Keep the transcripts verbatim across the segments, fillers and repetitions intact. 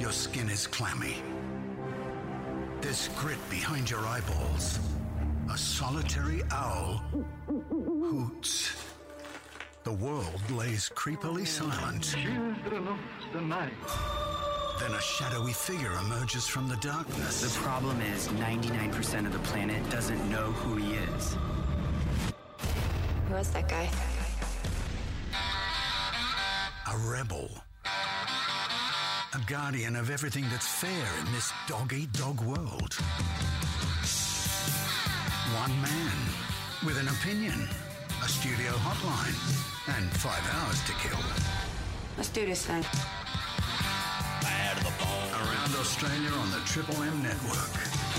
Your skin is clammy. There's grit behind your eyeballs. A solitary owl hoots. The world lays creepily silent. Children of the night. Then a shadowy figure emerges from the darkness. The problem is ninety-nine percent of the planet doesn't know who he is. Who is that guy? A rebel. A guardian of everything that's fair in this dog-eat-dog world. One man with an opinion, a studio hotline, and five hours to kill. Let's do this thing. Bad of the ball. Around Australia on the Triple M network.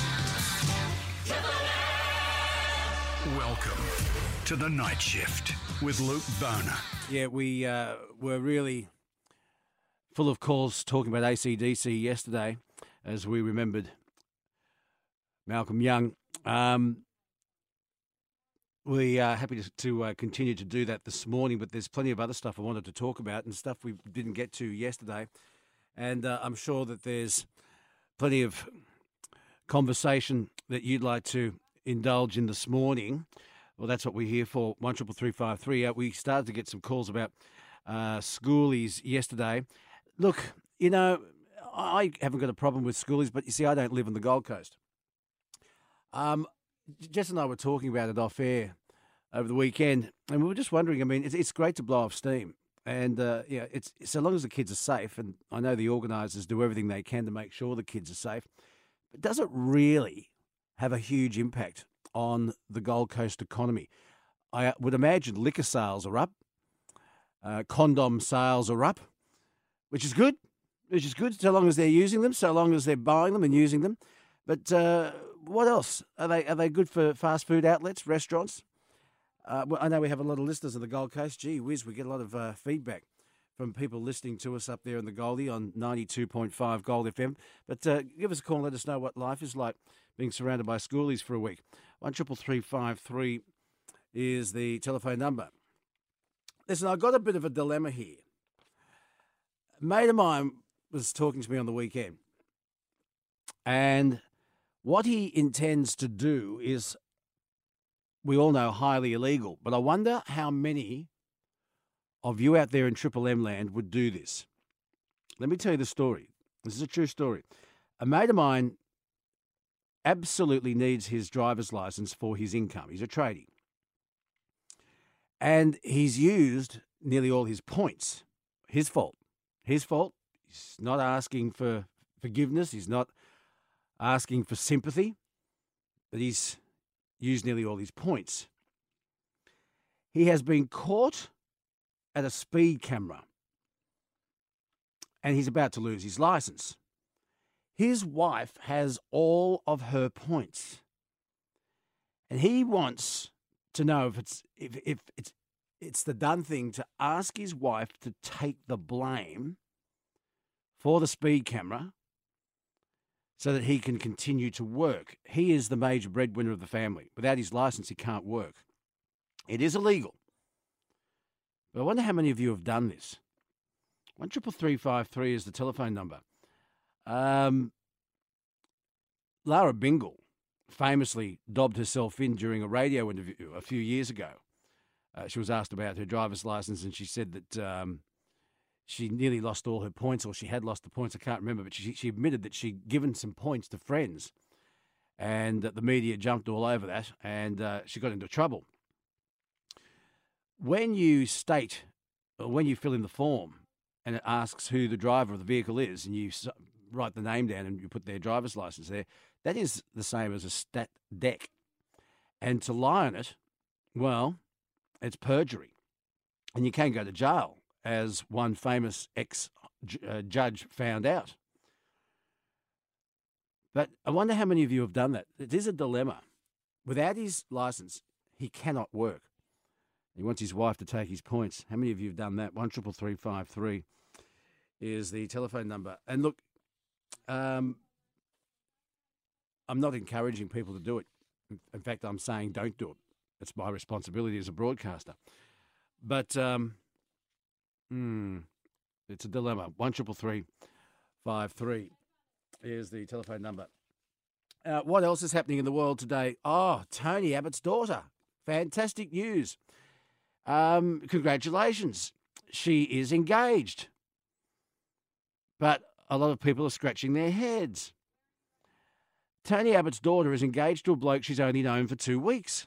Welcome to the Night Shift with Luke Boner. Yeah, we uh, were really full of calls talking about A C D C yesterday as we remembered Malcolm Young. Um, we are happy to, to uh, continue to do that this morning, but there's plenty of other stuff I wanted to talk about and stuff we didn't get to yesterday. And uh, I'm sure that there's plenty of conversation that you'd like to indulge in this morning. Well, that's what we're here for, one triple three five three. Uh, we started to get some calls about uh, schoolies yesterday. Look, you know, I haven't got a problem with schoolies, but you see, I don't live on the Gold Coast. Um, Jess and I were talking about it off air over the weekend, and we were just wondering, I mean, it's, it's great to blow off steam. And, uh, yeah, it's so long as the kids are safe, and I know the organisers do everything they can to make sure the kids are safe, but does it really have a huge impact on the Gold Coast economy? I would imagine liquor sales are up, uh, condom sales are up, which is good, which is good so long as they're using them, so long as they're buying them and using them. But uh, what else? Are they are they good for fast food outlets, restaurants? Uh, well, I know we have a lot of listeners on the Gold Coast. Gee whiz, we get a lot of uh, feedback from people listening to us up there in the Goldie on ninety-two point five Gold F M. But uh, give us a call and let us know what life is like being surrounded by schoolies for a week. one triple three five three is the telephone number. Listen, I've got a bit of a dilemma here. A mate of mine was talking to me on the weekend, and what he intends to do is, we all know, highly illegal, but I wonder how many of you out there in Triple M land would do this. Let me tell you the story. This is a true story. A mate of mine absolutely needs his driver's license for his income. He's a tradie. And he's used nearly all his points. His fault. His fault. He's not asking for forgiveness. He's not asking for sympathy. But he's used nearly all his points. He has been caught at a speed camera. And he's about to lose his license. His wife has all of her points. And he wants to know if it's if, if it's it's the done thing to ask his wife to take the blame for the speed camera so that he can continue to work. He is the major breadwinner of the family. Without his license, he can't work. It is illegal. But I wonder how many of you have done this. one triple three five three is the telephone number. Um, Lara Bingle famously dobbed herself in during a radio interview a few years ago. Uh, she was asked about her driver's license, and she said that um, she nearly lost all her points, or she had lost the points. I can't remember, but she, she admitted that she'd given some points to friends, and that the media jumped all over that, and uh, she got into trouble. When you state, or when you fill in the form, and it asks who the driver of the vehicle is, and you write the name down and you put their driver's license there, that is the same as a stat dec. And to lie on it, well, it's perjury. And you can go to jail, as one famous ex-judge found out. But I wonder how many of you have done that. It is a dilemma. Without his license, he cannot work. He wants his wife to take his points. How many of you have done that? one triple three five three is the telephone number. And look, um, I'm not encouraging people to do it. In fact, I'm saying don't do it. It's my responsibility as a broadcaster. But um, hmm, it's a dilemma. one triple three five three is the telephone number. Uh, what else is happening in the world today? Oh, Tony Abbott's daughter. Fantastic news. Um, congratulations. She is engaged. But a lot of people are scratching their heads. Tony Abbott's daughter is engaged to a bloke she's only known for two weeks.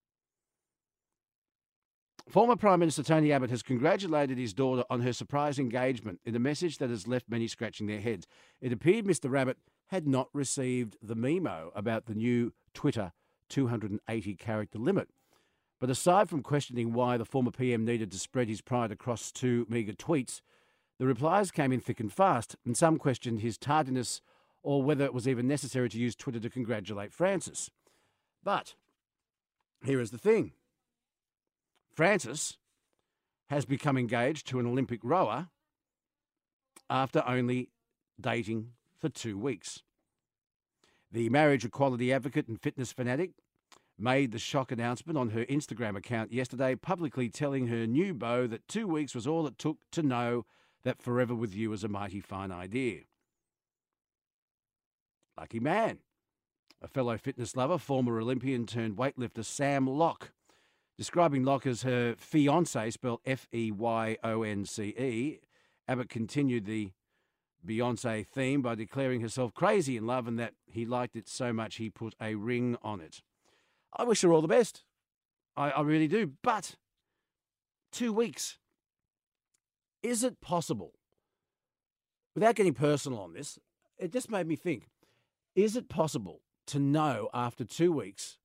Former Prime Minister Tony Abbott has congratulated his daughter on her surprise engagement in a message that has left many scratching their heads. It appeared Mister Abbott had not received the memo about the new Twitter two hundred eighty character limit. But aside from questioning why the former P M needed to spread his pride across two meagre tweets, the replies came in thick and fast, and some questioned his tardiness or whether it was even necessary to use Twitter to congratulate Francis. But here is the thing. Francis has become engaged to an Olympic rower after only dating for two weeks. The marriage equality advocate and fitness fanatic made the shock announcement on her Instagram account yesterday, publicly telling her new beau that two weeks was all it took to know that forever with you is a mighty fine idea. Lucky man. A fellow fitness lover, former Olympian turned weightlifter Sam Locke, describing Locke as her fiancé, spelled F E Y O N C E. Abbott continued the Beyonce theme by declaring herself crazy in love and that he liked it so much he put a ring on it. I wish her all the best. I, I really do. But two weeks. Is it possible? Without getting personal on this, it just made me think, is it possible to know after two weeks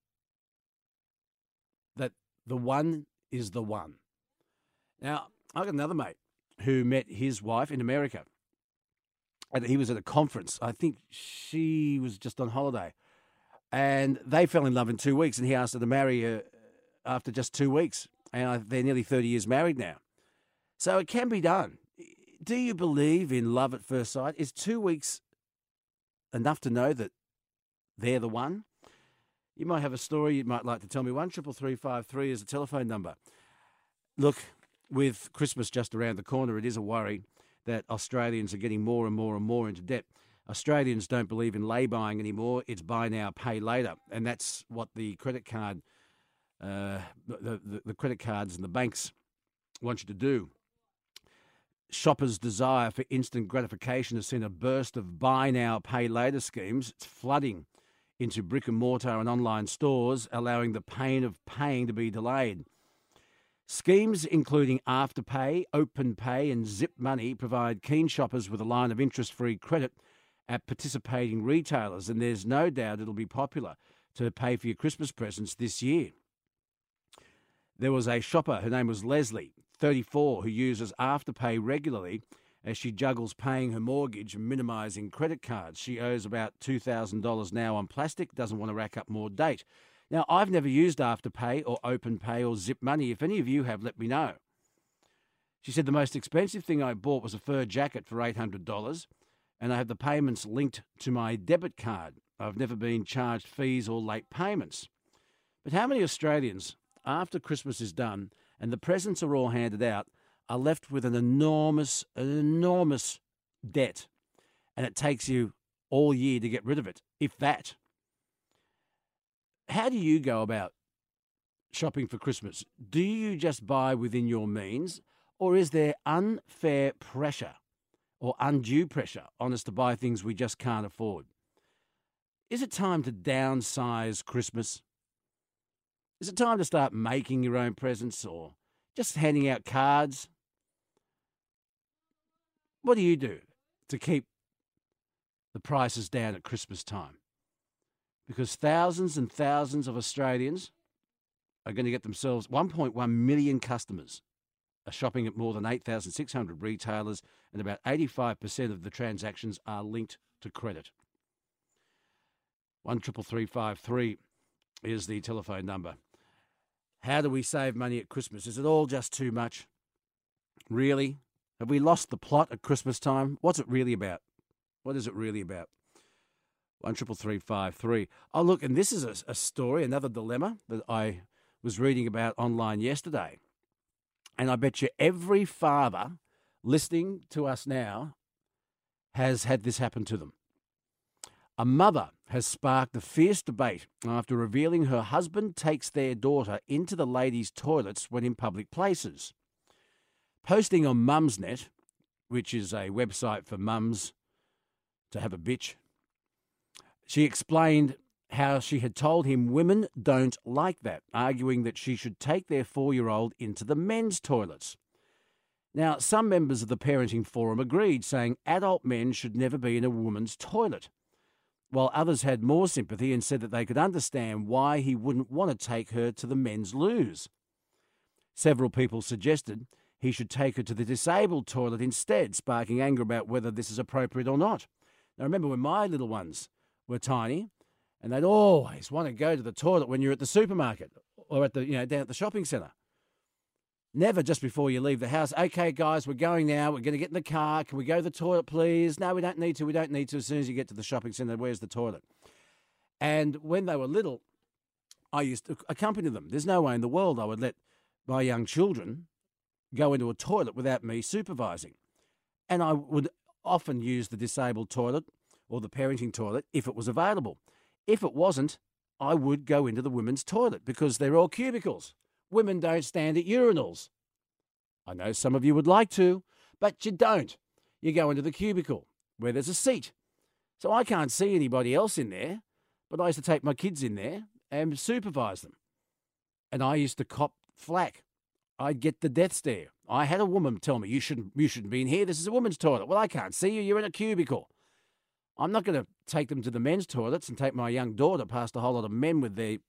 that the one is the one? Now, I've got another mate who met his wife in America. And he was at a conference. I think she was just on holiday. And they fell in love in two weeks, and he asked her to marry her after just two weeks. And they're nearly thirty years married now. So it can be done. Do you believe in love at first sight? Is two weeks enough to know that they're the one? You might have a story you might like to tell me. One triple three five three is a telephone number. Look, with Christmas just around the corner, it is a worry that Australians are getting more and more and more into debt. Australians don't believe in lay-buying anymore. It's buy now, pay later. And that's what the credit card, uh, the, the, the credit cards and the banks want you to do. Shoppers' desire for instant gratification has seen a burst of buy now, pay later schemes. It's flooding into brick and mortar and online stores, allowing the pain of paying to be delayed. Schemes including Afterpay, OpenPay and Zip Money provide keen shoppers with a line of interest-free credit at participating retailers, and there's no doubt it'll be popular to pay for your Christmas presents this year. There was a shopper, her name was Leslie, thirty-four, who uses Afterpay regularly as she juggles paying her mortgage and minimising credit cards. She owes about two thousand dollars now on plastic, doesn't want to rack up more debt. Now, I've never used Afterpay or OpenPay or Zip Money. If any of you have, let me know. She said the most expensive thing I bought was a fur jacket for eight hundred dollars, and I have the payments linked to my debit card. I've never been charged fees or late payments. But how many Australians, after Christmas is done and the presents are all handed out, are left with an enormous, an enormous debt, and it takes you all year to get rid of it, if that? How do you go about shopping for Christmas? Do you just buy within your means, or is there unfair pressure or undue pressure on us to buy things we just can't afford? Is it time to downsize Christmas? Is it time to start making your own presents or just handing out cards? What do you do to keep the prices down at Christmas time? Because thousands and thousands of Australians are going to get themselves, one point one million customers are shopping at more than eight thousand six hundred retailers, and about eighty-five percent of the transactions are linked to credit. one triple three five three is the telephone number. How do we save money at Christmas? Is it all just too much? Really? Have we lost the plot at Christmas time? What's it really about? What is it really about? one triple three five three. Oh, look, and this is a, a story, another dilemma that I was reading about online yesterday. And I bet you every father listening to us now has had this happen to them. A mother has sparked a fierce debate after revealing her husband takes their daughter into the ladies' toilets when in public places. Posting on Mumsnet, which is a website for mums to have a bitch, she explained how she had told him women don't like that, arguing that she should take their four-year-old into the men's toilets. Now, some members of the parenting forum agreed, saying adult men should never be in a woman's toilet, while others had more sympathy and said that they could understand why he wouldn't want to take her to the men's loos. Several people suggested he should take her to the disabled toilet instead, sparking anger about whether this is appropriate or not. Now, remember when my little ones were tiny, and they'd always want to go to the toilet when you're at the supermarket or at the, you know, down at the shopping centre. Never just before you leave the house. Okay, guys, we're going now. We're going to get in the car. Can we go to the toilet, please? No, we don't need to. We don't need to. As soon as you get to the shopping centre, where's the toilet? And when they were little, I used to accompany them. There's no way in the world I would let my young children go into a toilet without me supervising. And I would often use the disabled toilet or the parenting toilet if it was available. If it wasn't, I would go into the women's toilet because they're all cubicles. Women don't stand at urinals. I know some of you would like to, but you don't. You go into the cubicle where there's a seat. So I can't see anybody else in there, but I used to take my kids in there and supervise them. And I used to cop flack. I'd get the death stare. I had a woman tell me, you shouldn't, you shouldn't be in here. This is a woman's toilet. Well, I can't see you. You're in a cubicle. I'm not going to take them to the men's toilets and take my young daughter past a whole lot of men with their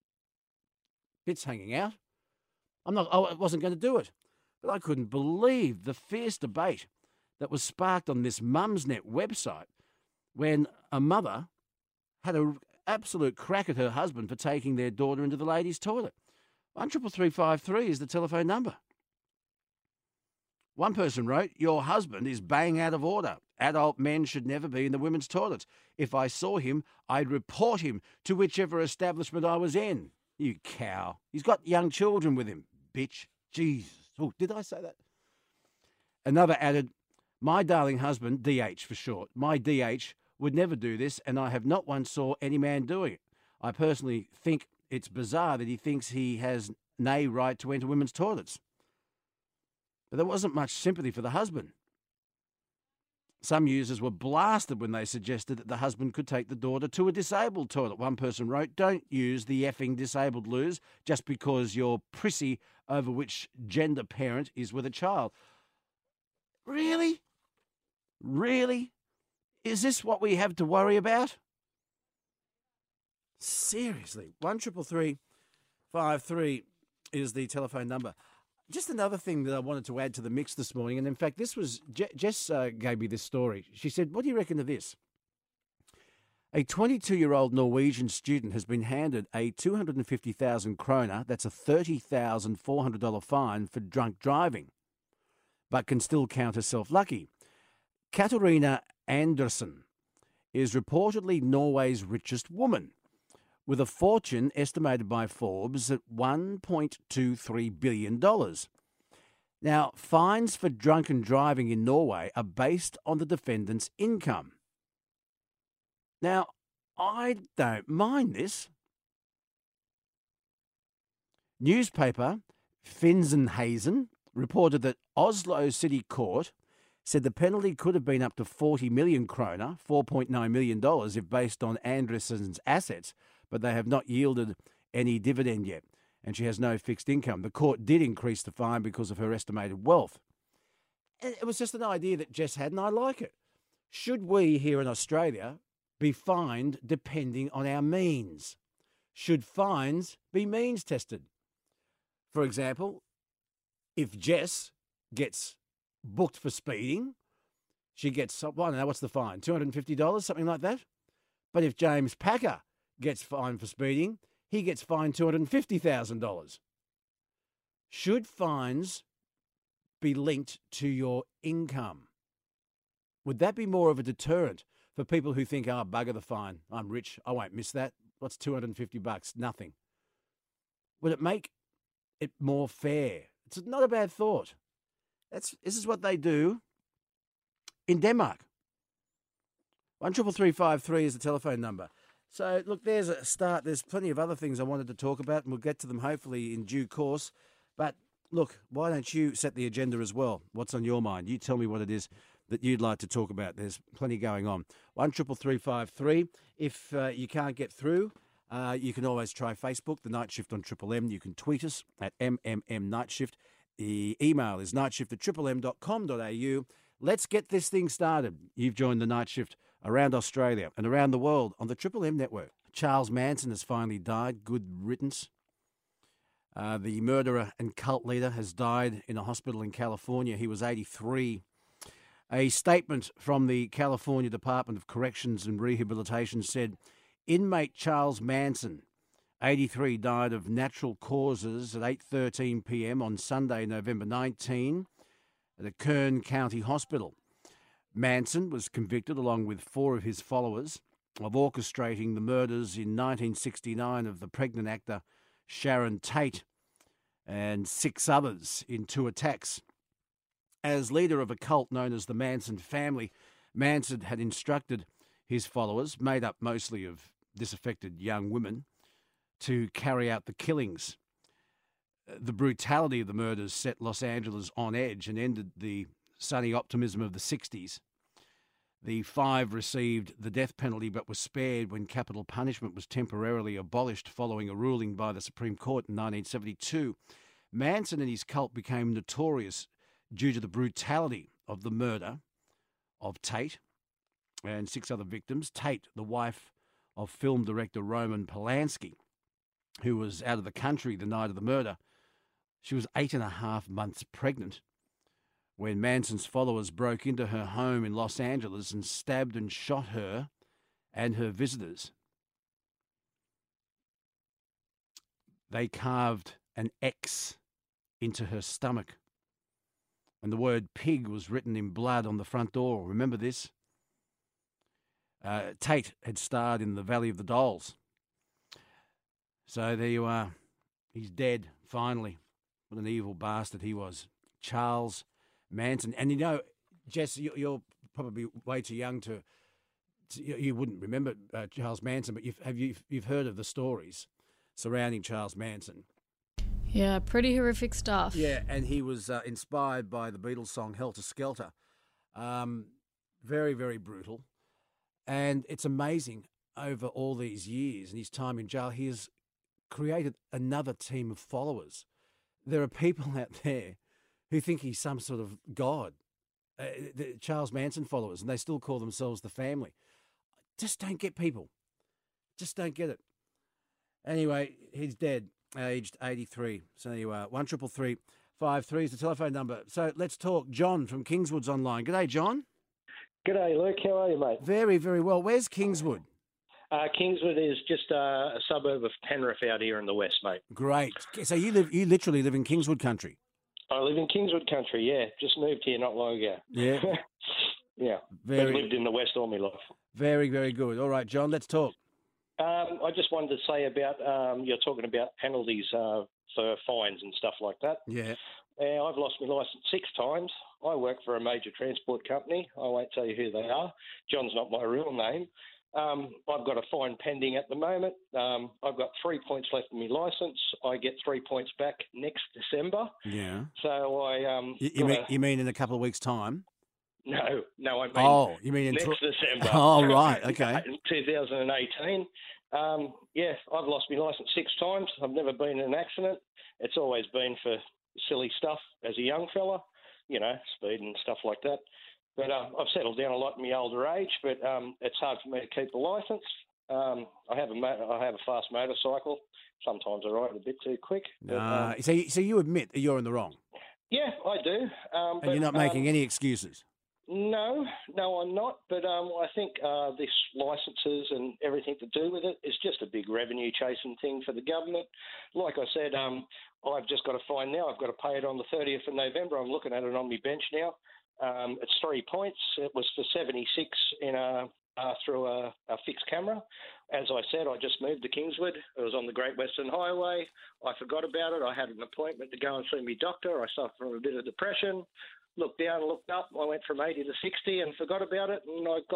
bits hanging out. I'm not, I wasn't going to do it. But I couldn't believe the fierce debate that was sparked on this Mumsnet website when a mother had an absolute crack at her husband for taking their daughter into the ladies' toilet. one triple three five three is the telephone number. One person wrote, your husband is bang out of order. Adult men should never be in the women's toilets. If I saw him, I'd report him to whichever establishment I was in. You cow. He's got young children with him, bitch. Jesus. Oh, did I say that? Another added, my darling husband, D H for short, my D H would never do this, and I have not once saw any man doing it. I personally think it's bizarre that he thinks he has nay right to enter women's toilets. But there wasn't much sympathy for the husband. Some users were blasted when they suggested that the husband could take the daughter to a disabled toilet. One person wrote, don't use the effing disabled loos just because you're prissy over which gender parent is with a child. Really? Really? Is this what we have to worry about? Seriously. one triple three five three is the telephone number. Just another thing that I wanted to add to the mix this morning, and in fact, this was Je- Jess uh, gave me this story. She said, what do you reckon of this? A twenty-two-year-old Norwegian student has been handed a two hundred fifty thousand kroner, that's a thirty thousand four hundred dollars fine for drunk driving, but can still count herself lucky. Katarina Andersen is reportedly Norway's richest woman, with a fortune estimated by Forbes at one point two three billion dollars. Now, fines for drunken driving in Norway are based on the defendant's income. Now, I don't mind this. Newspaper Finsenhazen reported that Oslo City Court said the penalty could have been up to forty million kroner, four point nine million dollars if based on Andersen's assets, but they have not yielded any dividend yet, and she has no fixed income. The court did increase the fine because of her estimated wealth. And it was just an idea that Jess had, and I like it. Should we here in Australia be fined depending on our means? Should fines be means tested? For example, if Jess gets booked for speeding, she gets, I don't know, what's the fine? two hundred fifty dollars, something like that? But if James Packer gets fined for speeding, he gets fined two hundred fifty thousand dollars. Should fines be linked to your income? Would that be more of a deterrent for people who think, oh, bugger the fine, I'm rich, I won't miss that. What's two hundred fifty bucks? Nothing. Would it make it more fair? It's not a bad thought. That's, this is what they do in Denmark. One triple three five three is the telephone number. So, look, there's a start. There's plenty of other things I wanted to talk about, and we'll get to them hopefully in due course. But, look, why don't you set the agenda as well? What's on your mind? You tell me what it is that you'd like to talk about. There's plenty going on. One triple three five three. If uh, you can't get through, uh, you can always try Facebook, The Night Shift on Triple M. You can tweet us at M M M Night Shift. The email is nightshift at triple m dot com dot a u. Let's get this thing started. You've joined the Night Shift around Australia and around the world on the Triple M network. Charles Manson has finally died. Good riddance. Uh, the murderer and cult leader has died in a hospital in California. He was eighty-three. A statement from the California Department of Corrections and Rehabilitation said, inmate Charles Manson, eighty-three, died of natural causes at eight thirteen p m on Sunday, November nineteenth, at a Kern County Hospital. Manson was convicted, along with four of his followers, of orchestrating the murders in nineteen sixty-nine of the pregnant actor Sharon Tate and six others in two attacks. As leader of a cult known as the Manson family, Manson had instructed his followers, made up mostly of disaffected young women, to carry out the killings. The brutality of the murders set Los Angeles on edge and ended the sunny optimism of the sixties. The five received the death penalty but were spared when capital punishment was temporarily abolished following a ruling by the Supreme Court in nineteen seventy-two. Manson and his cult became notorious due to the brutality of the murder of Tate and six other victims. Tate, the wife of film director Roman Polanski, who was out of the country the night of the murder. She was eight and a half months pregnant when Manson's followers broke into her home in Los Angeles and stabbed and shot her and her visitors. They carved an X into her stomach, and the word pig was written in blood on the front door. Remember this? Uh, Tate had starred in The Valley of the Dolls. So there you are. He's dead, finally. What an evil bastard he was. Charles Manson. And you know, Jess, you're probably way too young to, to you wouldn't remember uh, Charles Manson, but you've, have you, you've heard of the stories surrounding Charles Manson. Yeah, pretty horrific stuff. Yeah, and he was uh, inspired by the Beatles song Helter Skelter. Um, very, very brutal. And it's amazing, over all these years and his time in jail, he has created another team of followers. There are people out there who think he's some sort of god, uh, the Charles Manson followers, and they still call themselves the family. Just don't get people. Just don't get it. Anyway, he's dead, aged eighty-three. So there you are. One triple three five three is the telephone number. So let's talk. John from Kingswood's online. G'day, John. G'day, Luke. How are you, mate? Very, very well. Where's Kingswood? Uh, Kingswood is just uh, a suburb of Penrith out here in the west, mate. Great. So you live, you literally live in Kingswood country? I live in Kingswood country, yeah. Just moved here not long ago. Yeah. yeah. Very, but lived in the west all my life. Very, very good. All right, John, let's talk. Um, I just wanted to say about, um, you're talking about penalties uh, for fines and stuff like that. Yeah. Uh, I've lost my licence six times. I work for a major transport company. I won't tell you who they are. John's not my real name. Um, I've got a fine pending at the moment. Um, I've got three points left in my licence. I get three points back next December. Yeah. So I... Um, you, you, mean, a, you mean in a couple of weeks' time? No, no, I mean... Oh, you mean in... Next tw- December. Oh, right, okay. In two thousand eighteen. Um, yeah, I've lost my licence six times. I've never been in an accident. It's always been for silly stuff as a young fella, you know, speed and stuff like that. But uh, I've settled down a lot in my older age, but um, it's hard for me to keep the licence. Um, I have a mo- I have a fast motorcycle. Sometimes I ride a bit too quick. But, uh, um, so, you, so you admit that you're in the wrong? Yeah, I do. Um, and but, you're not making um, any excuses? No, no, I'm not. But um, I think uh, this licences and everything to do with it is just a big revenue chasing thing for the government. Like I said, um, I've just got a fine now. I've got to pay it on the thirtieth of November. I'm looking at it on my bench now. Um, it's three points. It was for seventy-six in a, uh, through a, a fixed camera. As I said, I just moved to Kingswood. It was on the Great Western Highway. I forgot about it. I had an appointment to go and see my doctor. I suffered from a bit of depression. Looked down, looked up. I went from eighty to sixty and forgot about it. And I got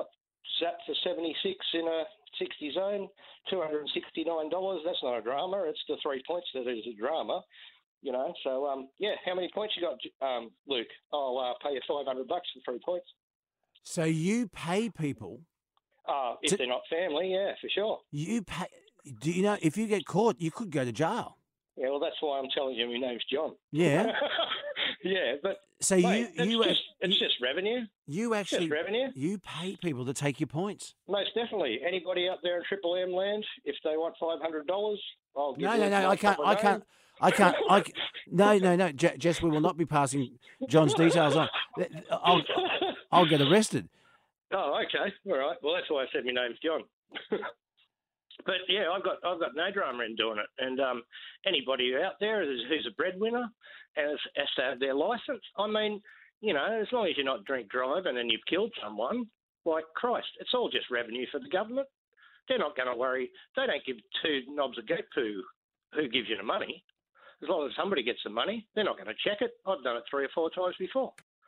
zapped for seventy-six in a sixty zone, two hundred sixty-nine dollars. That's not a drama. It's the three points that is a drama. You know, so, um, yeah, how many points you got, um, Luke? I'll uh, pay you five hundred bucks for three points. So you pay people... Uh, if to, they're not family, yeah, for sure. You pay... Do you know, if you get caught, you could go to jail. Yeah, well, that's why I'm telling you my name's John. Yeah. yeah, but so mate, you, it's, you, just, you, it's just revenue. You actually... Just revenue. You pay people to take your points. Most definitely. Anybody out there in Triple M land, if they want five hundred dollars, I'll give No, you no, no, I can't, I can't... I can't. I can't, no, no, no, Je- Jess. We will not be passing John's details on. I'll, I'll get arrested. Oh, okay, all right. Well, that's why I said my name's John. But yeah, I've got I've got no drama in doing it. And um, anybody out there who's, who's a breadwinner and has, has to have their license. I mean, you know, as long as you're not drink driving and you've killed someone, like Christ, it's all just revenue for the government. They're not going to worry. They don't give two knobs of goat poo who gives you the money. As long as somebody gets the money, they're not going to check it. I've done it three or four times before.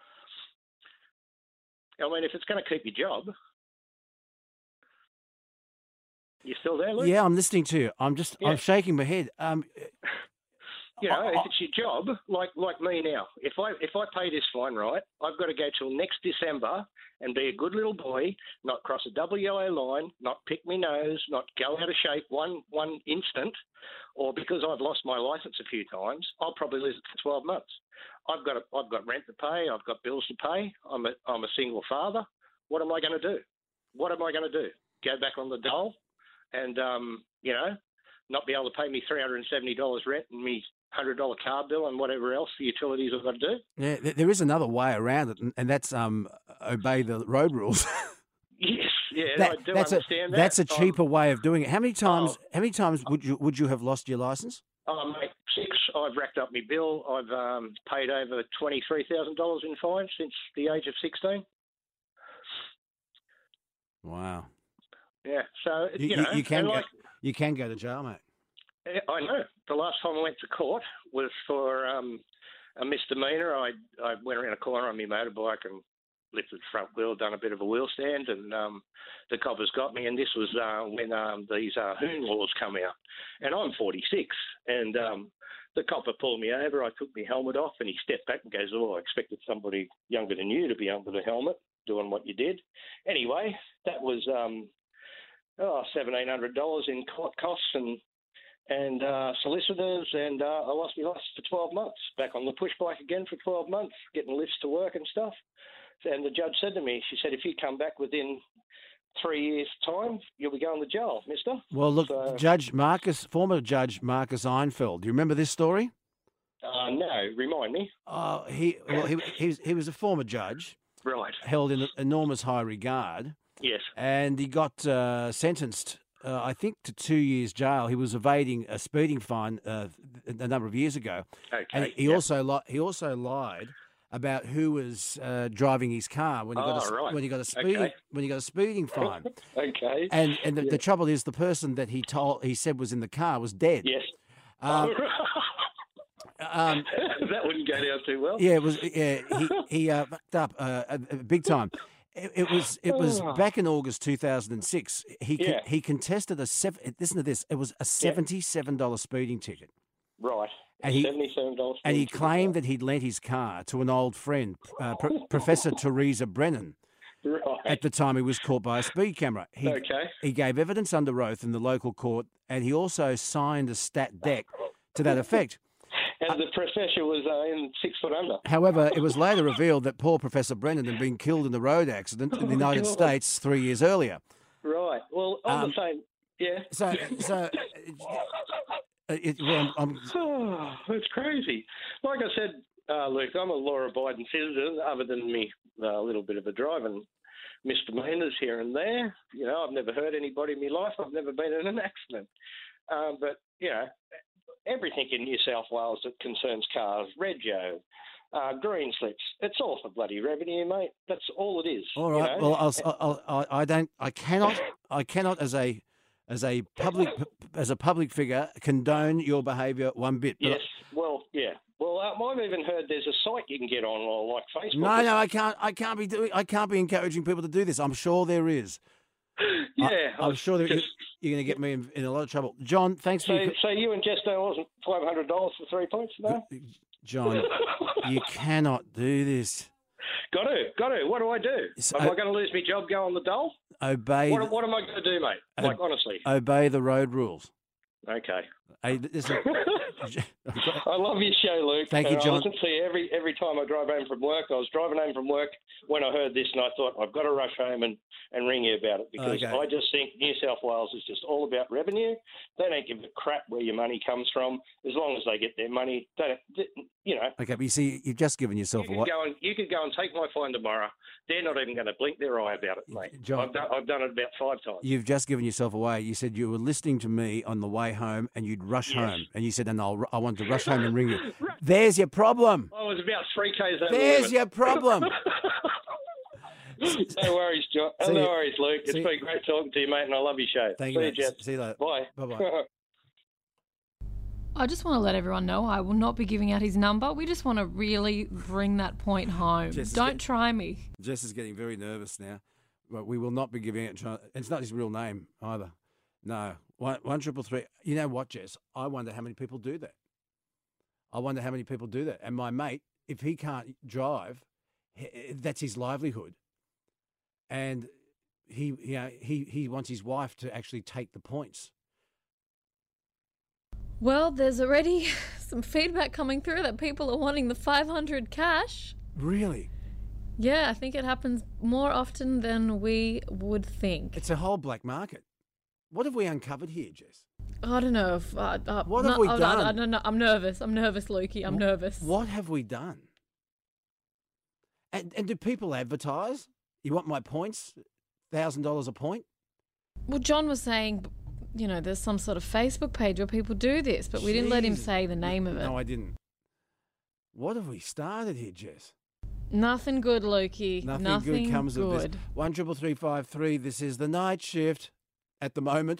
I mean, if it's going to keep your job, you still there, Luke? Yeah, I'm listening to you. I'm just, Yeah. I'm shaking my head. Um, You know, I- if it's your job, like like me now, if I if I pay this fine right, I've got to go till next December and be a good little boy, not cross a double yellow line, not pick me nose, not go out of shape one one instant, or because I've lost my license a few times, I'll probably lose it for twelve months. I've got a, I've got rent to pay, I've got bills to pay. I'm a I'm a single father. What am I going to do? What am I going to do? Go back on the dole, and um, you know, not be able to pay me three hundred and seventy dollars rent and me hundred dollar car bill and whatever else the utilities I've got to do. yeah, th- there is another way around it, and, and that's um, obey the road rules. Yes, yeah, That- I do that's understand a, that. That's a cheaper Um, way of doing it. How many times? Oh. How many times would you would you have lost your license? oh, mate, six. I've racked up my bill. I've um, paid over twenty three thousand dollars in fines since the age of sixteen. Wow. Yeah, so You, you, you, know, you can and go, like, you can go to jail, mate. Yeah, I know. The last time I went to court was for um, a misdemeanor. I I went around a corner on my motorbike and lifted the front wheel, done a bit of a wheel stand, and um, the coppers got me. And this was uh, when um, these uh, hoon laws come out. And I'm forty-six, and um, the copper pulled me over. I took my helmet off, and he stepped back and goes, "Oh, I expected somebody younger than you to be under the helmet doing what you did." Anyway, that was um, oh, seventeen hundred dollars in court costs and and uh, solicitors, and uh, I lost my license for twelve months. Back on the push bike again for twelve months, getting lifts to work and stuff. And the judge said to me, she said, if you come back within three years' time, you'll be going to jail, mister. Well, look, So- Judge Marcus, former Judge Marcus Einfeld. Do you remember this story? Uh, no, remind me. Oh, he well, he he was, he was a former judge, Right. held in enormous high regard, Yes. and he got uh, sentenced, uh, I think, to two years jail. He was evading a speeding fine uh, a number of years ago, Okay. and he yep. also li- he also lied about who was uh, driving his car when he got Oh, a, right. when he got a speeding Okay. when he got a speeding fine. Okay. And and the, Yeah. the trouble is, the person that he told he said was in the car was dead. Yes. Um, um, that wouldn't go down too well. yeah, it was. Yeah, he he uh, fucked up uh, uh, big time. It, it was it was Oh. back in August two thousand six. He con- Yeah. he contested a seven. Listen to this. It was a seventy-seven dollar speeding ticket, Right. And he- seventy-seven dollars. and he claimed that he'd lent his car to an old friend, uh, Pro- Professor Teresa Brennan. Right. At the time, he was caught by a speed camera. He, Okay. He gave evidence under oath in the local court, and he also signed a stat deck to that effect. And the professor was uh, in six foot under. However, it was later revealed that poor Professor Brennan had been killed in a road accident in the Oh, United God. States three years earlier. Right. Well, on Um, the same. Yeah. So, so uh, it, well, I'm, Oh, it's crazy. Like I said, uh, Luke, I'm a law-abiding citizen, other than me a uh, little bit of a driving misdemeanors here and there. You know, I've never hurt anybody in my life. I've never been in an accident. Um, but, you know, everything in New South Wales that concerns cars, rego, uh, green slips, it's all for bloody revenue, mate. That's all it is. all you right. know? Well, I'll, I'll, I, I don't. I cannot. I cannot, as a as a public as a public figure, condone your behaviour one bit. But Yes. Well, yeah. Well, Well, um, I've even heard there's a site you can get on, or like Facebook. No, no, I can't. I can't be doing. I can't be encouraging people to do this. I'm sure there is. Yeah, I, I'm sure that just, you're going to get me in, in a lot of trouble. John, thanks so, for your... so you and Jesto wasn't five hundred dollars for three points, no? John, you cannot do this. Got to, got to. What do I do? So, am I going to lose my job, go on the dole? Obey. What, what am I going to do, mate? ob- Like, honestly. Obey the road rules. Okay. Hey, listen, I love your show, Luke. Thank you, And John. I listen to you every every time I drive home from work. I was driving home from work when I heard this, and I thought I've got to rush home and, and ring you about it because Okay. I just think New South Wales is just all about revenue. They don't give a crap where your money comes from as long as they get their money. They don't, you know. okay, but you see, you've just given You yourself a could, what? go and, you could go and take my fine tomorrow. They're not even going to blink their eye about it, mate. John- I've, done, I've done it about five times. You've just given yourself away. You said you were listening to me on the way home, and you'd rush Yes. home, and you said, "And I'll, I wanted to rush home and ring you." There's your problem. I was about three k's over the There's limit. your problem. No worries, John. See no you. worries, Luke. It's See- been great talking to you, mate, and I love your show. Thank See you, you, mate. Jets. See you later. Bye. Bye-bye. I just want to let everyone know I will not be giving out his number. We just want to really bring that point home. Jess is Don't get- try me. Jess is getting very nervous now. But we will not be giving it. It's not his real name either. No, one one triple three. You know what, Jess? I wonder how many people do that. I wonder how many people do that. And my mate, if he can't drive, he- that's his livelihood. And he, you know, he he wants his wife to actually take the points. Well, there's already some feedback coming through that people are wanting the five hundred cash. Really? Yeah, I think it happens more often than we would think. It's a whole black market. What have we uncovered here, Jess? I don't know if... Uh, uh, What no, have we I, done? I, I don't know. I'm nervous. I'm nervous, Lukey. I'm Wh- nervous. What have we done? And and do people advertise? You want my points? Thousand dollars a point? Well, John was saying, you know, there's some sort of Facebook page where people do this, but we didn't let him Jeez. say the name of it. No, I didn't. What have we started here, Jess? Nothing good, Lukey. Nothing, Nothing good comes of this. good. One triple three five three. This is the night shift at the moment.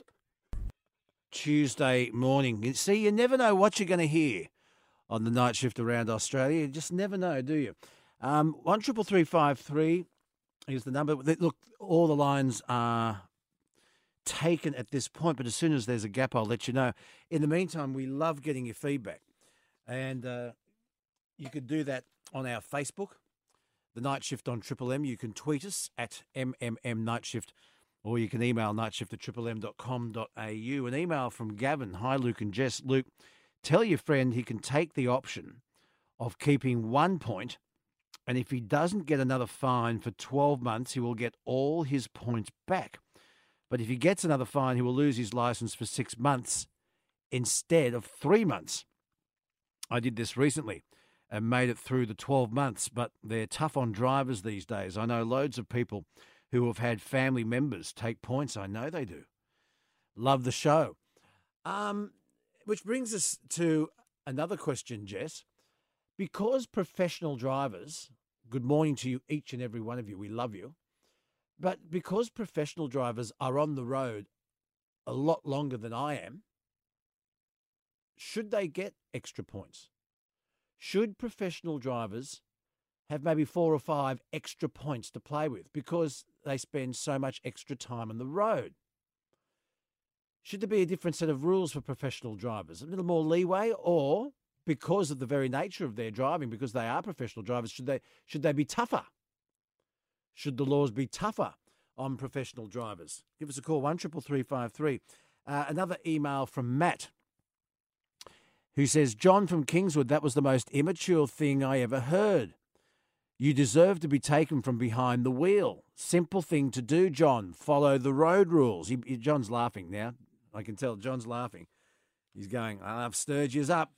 Tuesday morning. You see, you never know what you're going to hear on the night shift around Australia. You just never know, do you? Um, one triple three five three is the number. Look, all the lines are taken at this point, but as soon as there's a gap, I'll let you know. In the meantime, we love getting your feedback, and uh, you could do that on our Facebook. The Night Shift on Triple M. You can tweet us at M M M Night Shift, or you can email nightshift at triple m dot com dot a u. An email from Gavin. Hi, Luke and Jess. Luke, tell your friend he can take the option of keeping one point, and if he doesn't get another fine for twelve months, he will get all his points back. But if he gets another fine, he will lose his license for six months instead of three months. I did this recently and made it through the twelve months, but they're tough on drivers these days. I know loads of people who have had family members take points. I know they do. Love the show. Um, which brings us to another question, Jess. Because professional drivers, good morning to you, each and every one of you, we love you, but because professional drivers are on the road a lot longer than I am, should they get extra points? Should professional drivers have maybe four or five extra points to play with because they spend so much extra time on the road? Should there be a different set of rules for professional drivers? A little more leeway, or because of the very nature of their driving, because they are professional drivers, should they should they be tougher? Should the laws be tougher on professional drivers? Give us a call, one triple three five three. Uh, another email from Matt, who says, John from Kingswood, that was the most immature thing I ever heard. You deserve to be taken from behind the wheel. Simple thing to do, John. Follow the road rules. He, he, John's laughing now. I can tell John's laughing. He's going, I've stirred yous up.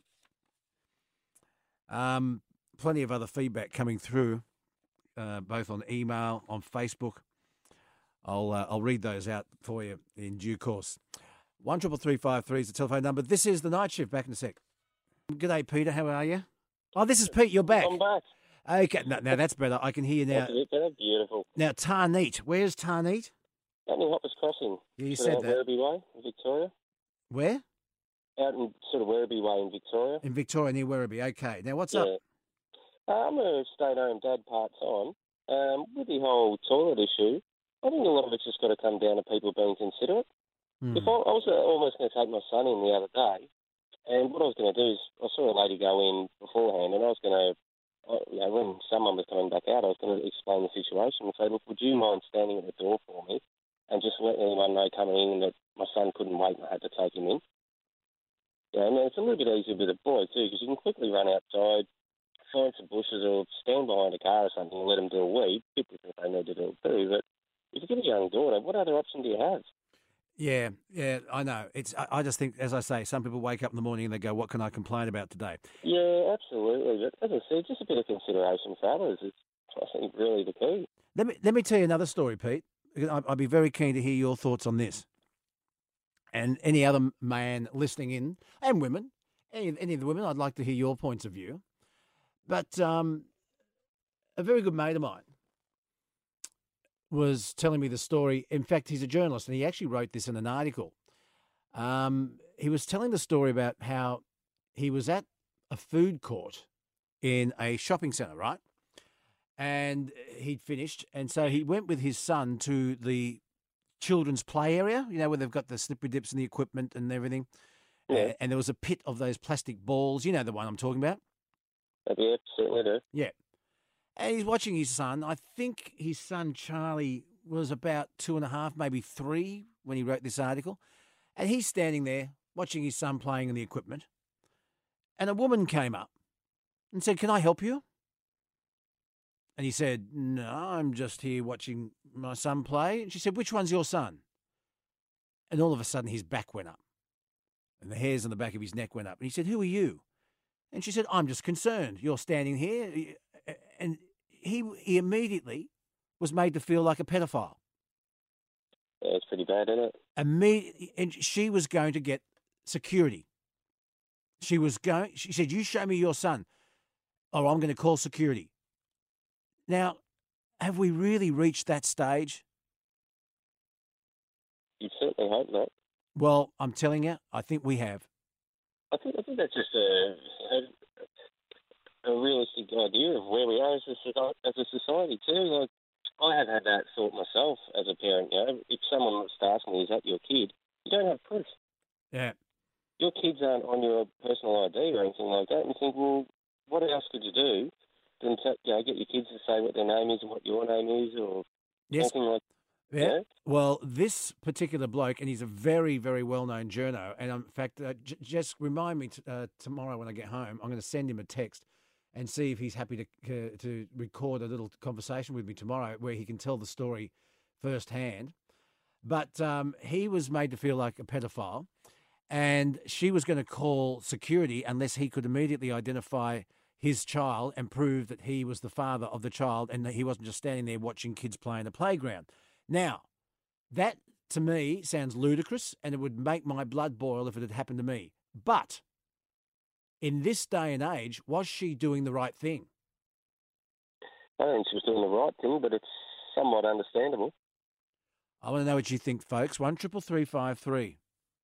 Um, plenty of other feedback coming through, uh, both on email, on Facebook. I'll uh, I'll read those out for you in due course. One triple three five three is the telephone number. This is the Night Shift. Back in a sec. G'day, Peter. How are you? Oh, this is Pete. You're back. I'm back. Okay, no, now that's better. I can hear you now. That's a bit better. Beautiful. Now, Tarneet. Where's Tarneet? At New Hoppers Crossing. Yeah, you Just said out that. Werribee Way, Victoria. Where? out in sort of Werribee Way in Victoria. In Victoria, near Werribee. Okay. Now, what's yeah. up? Uh, I'm a stay-at-home dad part-time. Um, with the whole toilet issue, I think a lot of it's just got to come down to people being considerate. Hmm. If I, I was uh, almost going to take my son in the other day, and what I was going to do is I saw a lady go in beforehand, and I was going to, uh, you know, when someone was coming back out, I was going to explain the situation and say, look, would you mind standing at the door for me and just let anyone know coming in that my son couldn't wait and I had to take him in? Yeah, and it's a little bit easier with a boy too, because you can quickly run outside, find some bushes or stand behind a car or something and let them do a wee. People think they need to do it too, but if you get a young daughter, what other option do you have? Yeah, yeah, I know. It's. I, I just think, as I say, some people wake up in the morning and they go, "What can I complain about today?" Yeah, absolutely. But as I said, just a bit of consideration for others is, I think, really the key. Let me let me tell you another story, Pete. I'd, I'd be very keen to hear your thoughts on this, and any other man listening in, and women, any any of the women, I'd like to hear your points of view. But um, a very good mate of mine was telling me the story. In fact, he's a journalist, and he actually wrote this in an article. Um, he was telling the story about how he was at a food court in a shopping centre, right? And he'd finished, and so he went with his son to the children's play area, you know, where they've got the slippery dips and the equipment and everything. Yeah. And, and there was a pit of those plastic balls. You know the one I'm talking about? Yeah, certainly do. Yeah. And he's watching his son. I think his son, Charlie, was about two and a half, maybe three when he wrote this article. And he's standing there watching his son playing in the equipment. And a woman came up and said, "Can I help you?" And he said, "No, I'm just here watching my son play." And she said, "Which one's your son?" And all of a sudden his back went up and the hairs on the back of his neck went up. And he said, "Who are you?" And she said, "I'm just concerned. You're standing here." And he he immediately was made to feel like a pedophile. Yeah, it's pretty bad, isn't it? Immediately, and she was going to get security. She was going. She said, "You show me your son, or I'm going to call security." Now, have we really reached that stage? You certainly hope not. Well, I'm telling you, I think we have. I think I think that's just a, a, a realistic idea of where we are as a, soci- as a society too. Like, I have had that thought myself as a parent. You know, if someone was to ask me, "Is that your kid?" You don't have proof. Yeah. Your kids aren't on your personal I D or anything like that. And you think, well, what else could you do than to, you know, get your kids to say what their name is and what your name is, or Yes. anything like that? Yeah. Yeah. Well, this particular bloke, and he's a very, very well-known journo, and um, in fact, uh, j- just remind me t- uh, tomorrow when I get home, I'm going to send him a text and see if he's happy to uh, to record a little conversation with me tomorrow where he can tell the story firsthand. But um, he was made to feel like a pedophile, and she was going to call security unless he could immediately identify his child and prove that he was the father of the child and that he wasn't just standing there watching kids play in the playground. Now, that to me sounds ludicrous, and it would make my blood boil if it had happened to me. But in this day and age, was she doing the right thing? I don't think she was doing the right thing, but it's somewhat understandable. I want to know what you think, folks. One triple three five three.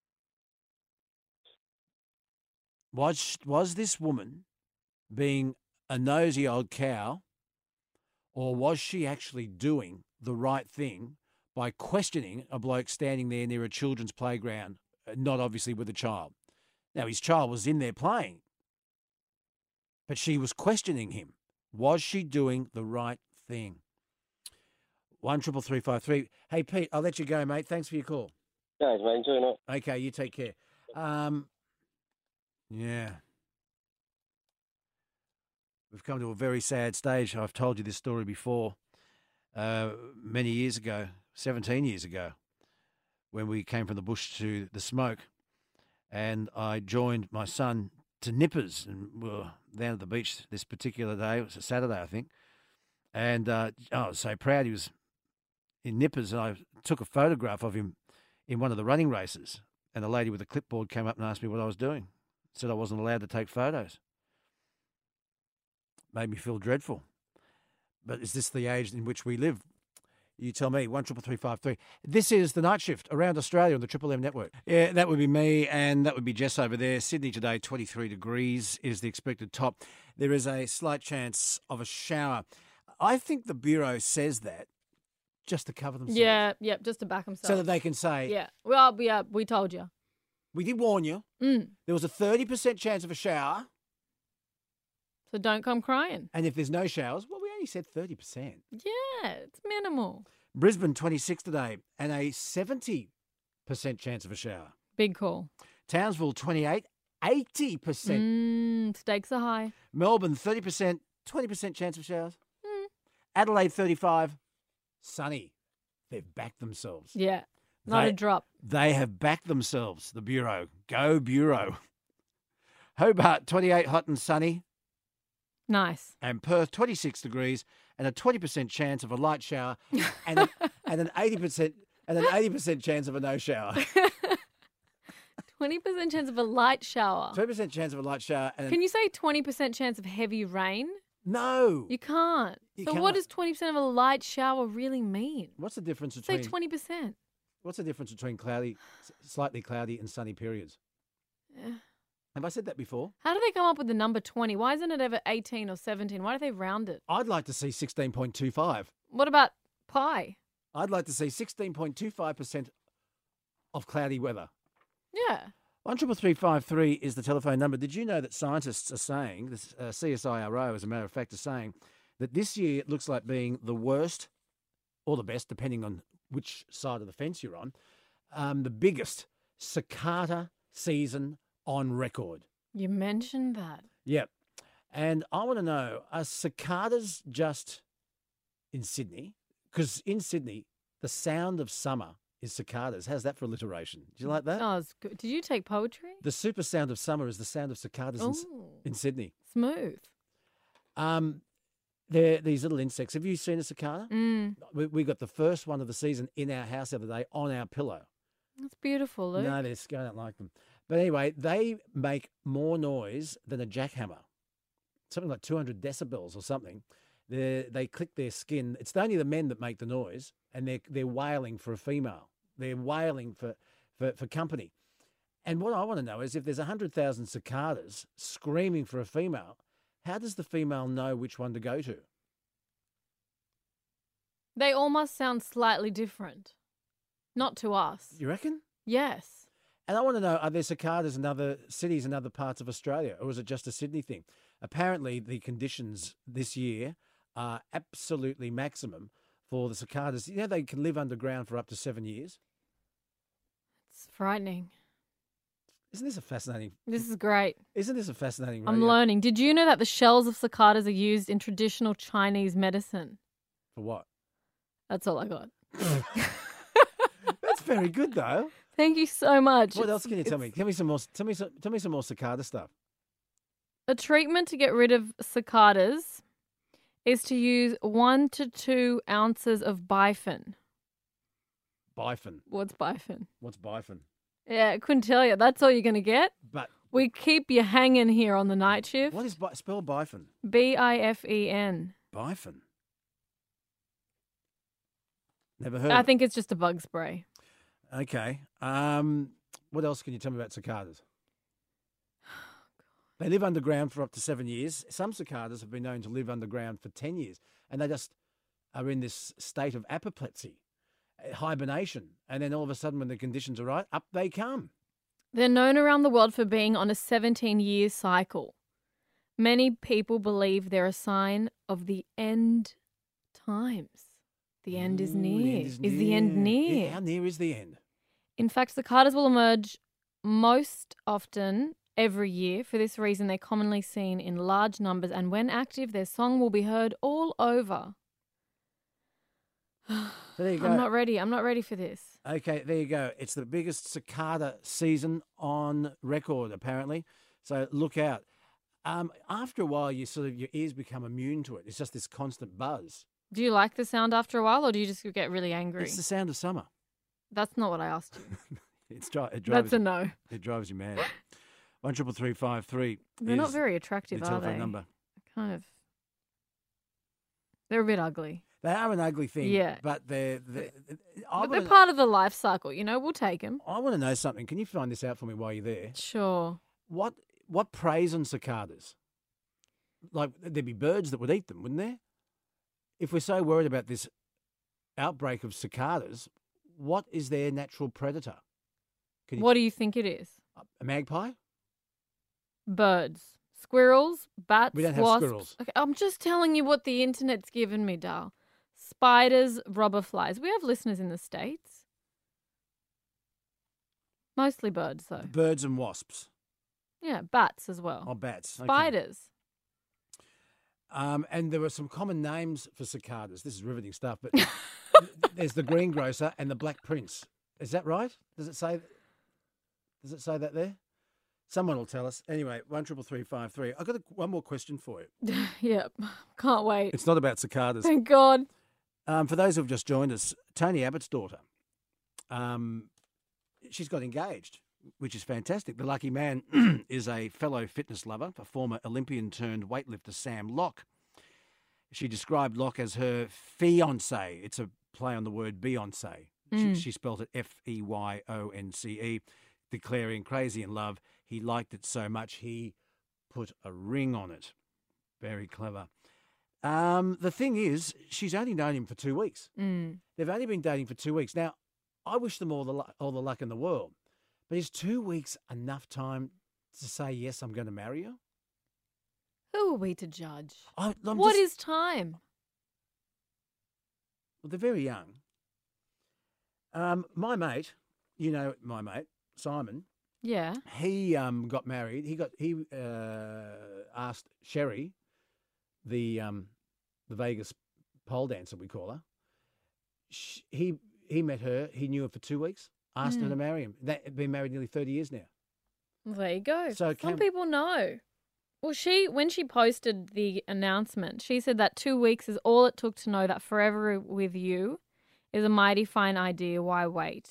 Was was this woman being a nosy old cow, or was she actually doing the right thing by questioning a bloke standing there near a children's playground, not obviously with a child? Now, his child was in there playing, but she was questioning him. Was she doing the right thing? One triple three five three. Hey, Pete, I'll let you go, mate. Thanks for your call. Thanks, mate. Enjoy it. Okay, you take care. Um, yeah. We've come to a very sad stage. I've told you this story before, uh, many years ago, seventeen years ago, when we came from the bush to the smoke, and I joined my son to Nippers, and we were down at the beach this particular day. It was a Saturday, I think, and uh, I was so proud he was in Nippers, and I took a photograph of him in one of the running races, and a lady with a clipboard came up and asked me what I was doing. Said I wasn't allowed to take photos. Made me feel dreadful. But is this the age in which we live? You tell me, one triple three five three. This is the night shift around Australia on the Triple M network. Yeah, that would be me, and that would be Jess over there. Sydney today, twenty-three degrees is the expected top. There is a slight chance of a shower. I think the Bureau says that just to cover themselves. Yeah, yeah, just to back themselves. So that they can say, Yeah. Well, yeah, we told you. we did warn you. Mm. There was a thirty percent chance of a shower. So don't come crying. And if there's no showers, well, we only said thirty percent. Yeah, it's minimal. Brisbane, twenty-six today, and a seventy percent chance of a shower. Big call. Townsville, twenty-eight, eighty percent. Mm, stakes are high. Melbourne, thirty percent, twenty percent chance of showers. Mm. Adelaide, thirty-five, sunny. They've backed themselves. Yeah, not They- a drop. They have backed themselves, the Bureau. Go Bureau. Hobart, twenty-eight, hot and sunny. Nice. And Perth, twenty-six degrees, and a twenty percent chance of a light shower, and, a, and an eighty percent and an eighty percent chance of a no shower. twenty percent chance of a light shower. twenty percent chance of a light shower. And Can you say twenty percent chance of heavy rain? No. You can't. You so cannot. what does twenty percent of a light shower really mean? What's the difference Say between twenty percent. What's the difference between cloudy, s- slightly cloudy, and sunny periods? Have I said that before? How do they come up with the number twenty? Why isn't it ever eighteen or seventeen? Why do they round it? I'd like to see sixteen point two five. What about pi? I'd like to see sixteen point two five percent of cloudy weather. Yeah. One triple three five three is the telephone number. Did you know that scientists are saying, this uh, C S I R O, as a matter of fact, is saying that this year it looks like being the worst or the best, depending on which side of the fence you're on, um, the biggest cicada season on record. You mentioned that. Yep. And I want to know, are cicadas just in Sydney? Because in Sydney, the sound of summer is cicadas. How's that for alliteration? Do you like that? Oh, it's good. Did you take poetry? The super sound of summer is the sound of cicadas in, S- Ooh. in Sydney. Smooth. Um, they're these little insects. Have you seen a cicada? Mm. We, we got the first one of the season in our house the other day on our pillow. That's beautiful, Luke. No, they're sc- I don't like them. But anyway, they make more noise than a jackhammer. Something like two hundred decibels or something. They they click their skin. It's only the men that make the noise, and they're they're wailing for a female. They're wailing for, for, for company. And what I want to know is if there's one hundred thousand cicadas screaming for a female, how does the female know which one to go to? They all must sound slightly different. Not to us. You reckon? Yes. And I want to know, are there cicadas in other cities and other parts of Australia, or is it just a Sydney thing? Apparently, the conditions this year are absolutely maximum for the cicadas. You know, they can live underground for up to seven years. It's frightening. Isn't this a fascinating? This is great. Isn't this a fascinating? I'm radio? learning. Did you know that the shells of cicadas are used in traditional Chinese medicine? For what? That's all I got. That's very good, though. Thank you so much. What It's- else can you tell me? it's Tell me some more. Tell me some. Tell me some more cicada stuff. A treatment to get rid of cicadas is to use one to two ounces of bifin. Bifin. What's bifin? What's bifin? Yeah, I couldn't tell you. That's all you're going to get? But We keep you hanging here on the night shift. what is bi- spell bifin? B I F E N. Bifin. Never heard. I of it. think it's just a bug spray. Okay. Um, what else can you tell me about cicadas? They live underground for up to seven years. Some cicadas have been known to live underground for ten years, and they just are in this state of apoplexy, uh, hibernation, and then all of a sudden, when the conditions are right, up they come. They're known around the world for being on a seventeen-year cycle. Many people believe they're a sign of the end times. The end is Ooh, near. the end is, the end near? Yeah, how near is the end? In fact, cicadas will emerge most often every year. For this reason, they're commonly seen in large numbers, and when active, their song will be heard all over. So there you go. I'm not ready. I'm not ready for this. Okay, there you go. It's the biggest cicada season on record, apparently. So look out. Um, after a while, you sort of your ears become immune to it. It's just this constant buzz. Do you like the sound after a while, or do you just get really angry? It's the sound of summer. That's not what I asked you. It's dri- it drives That's a no. it drives you mad. One triple three five three. They're not very attractive, the are telephone they? number. Kind of. They're a bit ugly. They are an ugly thing. Yeah. But they're. they're I But they're wanna- part of the life cycle. You know, we'll take them. I want to know something. Can you find this out for me while you're there? Sure. What what preys on cicadas? Like, there'd be birds that would eat them, wouldn't there? If we're so worried about this outbreak of cicadas, what is their natural predator? Can you What do you think it is? a magpie? Birds. Squirrels, bats, We don't have wasps. squirrels. Okay, I'm just telling you what the internet's given me, Dal. Spiders, robber flies. We have listeners in the States. Mostly birds, though. Birds and wasps. Yeah, bats as well. Oh, bats. Okay. Spiders. Um, and there were some common names for cicadas. This is riveting stuff, but there's the greengrocer and the black prince. Is that right? Does it say? Does it say that there? Someone will tell us. Anyway, one triple three five three. I've got a, one more question for you. Yep. Can't wait. It's not about cicadas. Thank God. Um, for those who've just joined us, Tony Abbott's daughter, um, she's got engaged, which is fantastic. The lucky man is a fellow fitness lover, a former Olympian turned weightlifter, Sam Locke. She described Locke as her fiancé. It's a play on the word Beyonce. Mm. She, she spelled it F E Y O N C E, declaring crazy in love. He liked it so much he put a ring on it. Very clever. Um, the thing is, she's only known him for two weeks. Mm. They've only been dating for two weeks. Now, I wish them all the lu- all the luck in the world, but is two weeks enough time to say yes? I'm going to marry you. Who are we to judge? I, I'm What just- is time? Well, they're very young. Um, my mate, you know my mate Simon. Yeah. He um, got married. He got he uh, asked Sherry, the um, the Vegas pole dancer we call her. Sh he he met her. He knew her for two weeks. Asked her Mm. to marry him. They've been married nearly thirty years now. Well, there you go. So Some can- people know. Well, she when she posted the announcement, she said that two weeks is all it took to know that forever with you is a mighty fine idea. Why wait?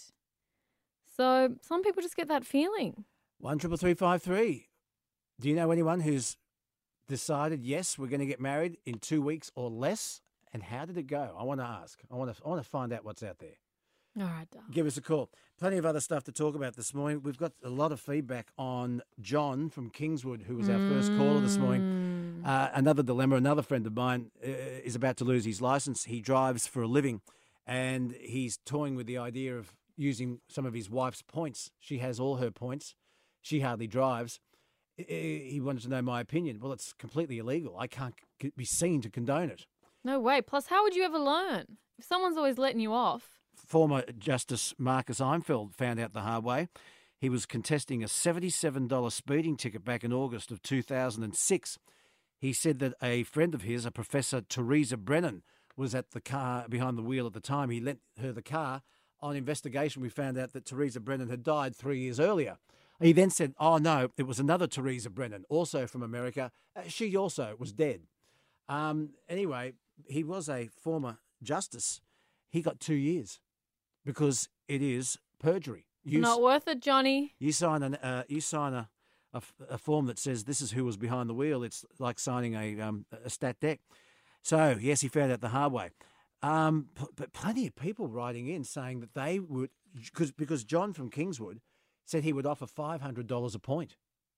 So some people just get that feeling. One triple three five three. Do you know anyone who's decided yes, we're going to get married in two weeks or less? And how did it go? I want to ask. I want to. I want to find out what's out there. All right, Dal. Give us a call. Plenty of other stuff to talk about this morning. We've got a lot of feedback on John from Kingswood, who was our first caller this morning. Uh, another dilemma. Another friend of mine uh, is about to lose his license. He drives for a living, and he's toying with the idea of using some of his wife's points. She has all her points. She hardly drives. I- I- He wanted to know my opinion. Well, it's completely illegal. I can't c- be seen to condone it. No way. Plus, how would you ever learn if someone's always letting you off? Former Justice Marcus Einfeld found out the hard way. He was contesting a seventy-seven dollars speeding ticket back in August of two thousand six. He said that a friend of his, a Professor Teresa Brennan, was at the car behind the wheel at the time. He lent her the car. On investigation, we found out that Teresa Brennan had died three years earlier. He then said, oh, no, it was another Teresa Brennan, also from America. Uh, She also was dead. Um, anyway, he was a former justice. He got two years because it is perjury. You, Not worth it, Johnny. you sign, an, uh, you sign a, a, f- a form that says this is who was behind the wheel. It's like signing a, um, a stat deck. So, yes, he found out the hard way. Um, p- but plenty of people writing in saying that they would, cause, because John from Kingswood said he would offer five hundred dollars a point.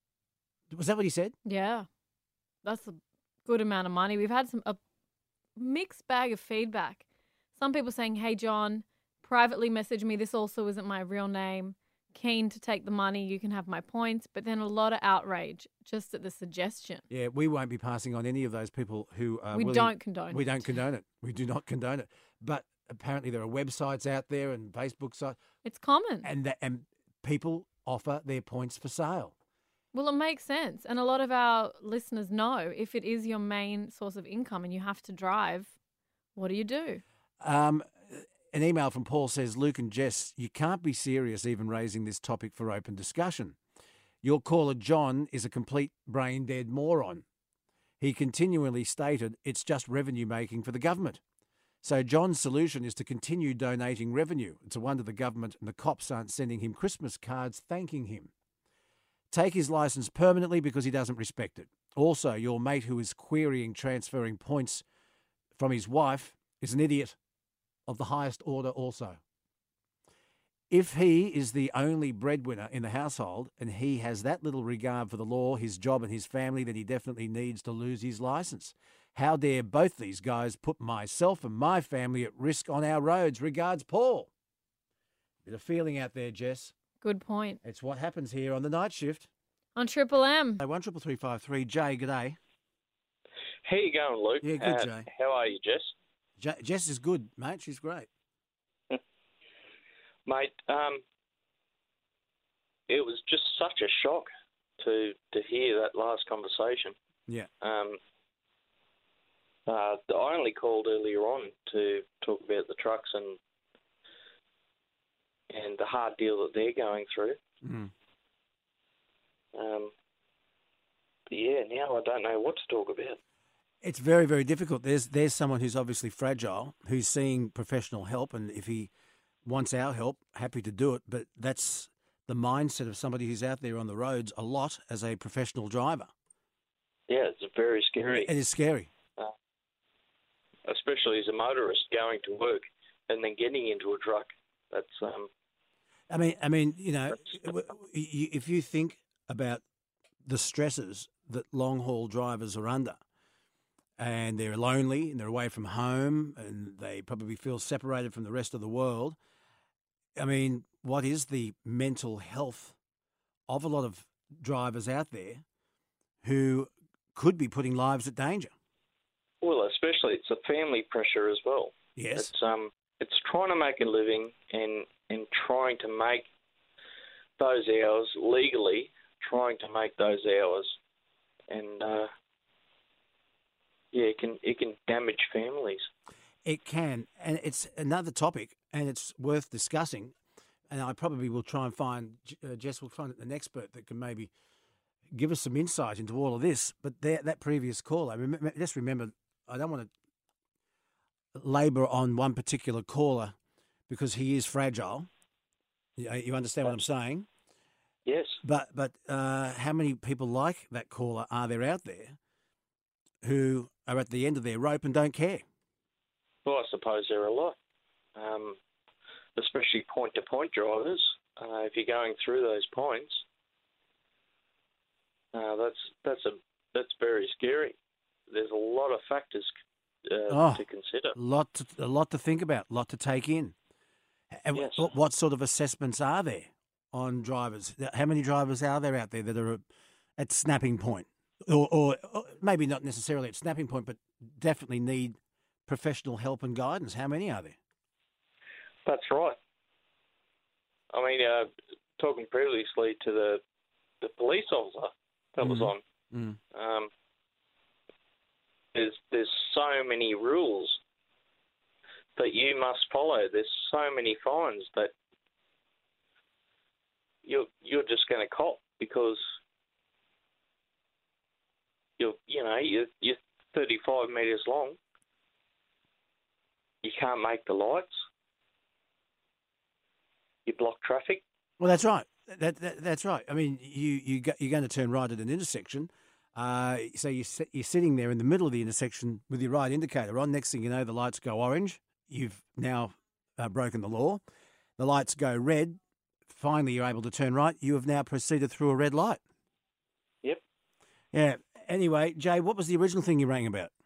Was that what he said? Yeah, that's a good amount of money. We've had some a mixed bag of feedback. Some people saying, "Hey, John, privately message me. This also isn't my real name. Keen to take the money. You can have my points." But then a lot of outrage just at the suggestion. Yeah, we won't be passing on any of those people who are We willing- don't condone We it. don't condone it. We do not condone it. But apparently there are websites out there and Facebook sites, It's common. and that, and people offer their points for sale. Well, it makes sense. And a lot of our listeners know if it is your main source of income and you have to drive, what do you do? Um, an email from Paul says, Luke and Jess, you can't be serious even raising this topic for open discussion. Your caller, John, is a complete brain-dead moron. He continually stated it's just revenue making for the government. So John's solution is to continue donating revenue. It's a wonder the government and the cops aren't sending him Christmas cards thanking him. Take his licence permanently because he doesn't respect it. Also, your mate who is querying transferring points from his wife is an idiot of the highest order also. If he is the only breadwinner in the household and he has that little regard for the law, his job and his family, then he definitely needs to lose his licence. How dare both these guys put myself and my family at risk on our roads? Regards, Paul. Bit of feeling out there, Jess. Good point. It's what happens here on the night shift. On Triple M. One triple three five three. Jay, g'day. How you going, Luke? Yeah, good, uh, Jay. How are you, Jess? J- Jess is good, mate. She's great. Mate, um, it was just such a shock to to hear that last conversation. Yeah. Um, uh, I only called earlier on to talk about the trucks and and the hard deal that they're going through. Mm. Um, but yeah, now I don't know what to talk about. It's very, very difficult. There's there's someone who's obviously fragile, who's seeing professional help, and if he wants our help, happy to do it. But that's the mindset of somebody who's out there on the roads a lot as a professional driver. Yeah, it's very scary. It is scary. Uh, especially as a motorist going to work and then getting into a truck. That's um. I mean, I mean, you know, if you think about the stresses that long haul drivers are under, and they're lonely and they're away from home and they probably feel separated from the rest of the world. I mean, what is the mental health of a lot of drivers out there who could be putting lives at danger? Well, especially it's a family pressure as well. Yes. It's um, it's trying to make a living and and trying to make those hours legally, trying to make those hours, and uh, yeah, it can it can damage families. It can, and it's another topic, and it's worth discussing. And I probably will try and find, uh, Jess will find an expert that can maybe give us some insight into all of this. But that, that previous call, I remember, just remember, I don't want to labour on one particular caller because he is fragile. You, you understand what I'm saying? Yes. But but uh, how many people like that caller are there out there who are at the end of their rope and don't care? Well, I suppose there are a lot, um, especially point-to-point drivers. Uh, if you're going through those points, uh, that's that's a that's very scary. There's a lot of factors uh, oh, to consider. A lot, to, a lot to think about, a lot to take in. And yes. what, what sort of assessments are there on drivers? How many drivers are there out there that are at snapping point, or, or, or maybe not necessarily at snapping point, but definitely need professional help and guidance? How many are there? That's right. I mean, uh, talking previously to the the police officer that mm. was on, mm. um, there's there's so many rules that you must follow. There's so many fines that you're you're just going to cop because you're you know you're, you're thirty-five metres long. You can't make the lights. You block traffic. Well, that's right. That, that that's right. I mean, you you go, you're going to turn right at an intersection. Uh, so you you're sitting there in the middle of the intersection with your right indicator on. Next thing you know, the lights go orange. You've now uh, broken the law. The lights go red. Finally, you're able to turn right. You have now proceeded through a red light. Yep. Yeah. Anyway, Jay, what was the original thing you rang about?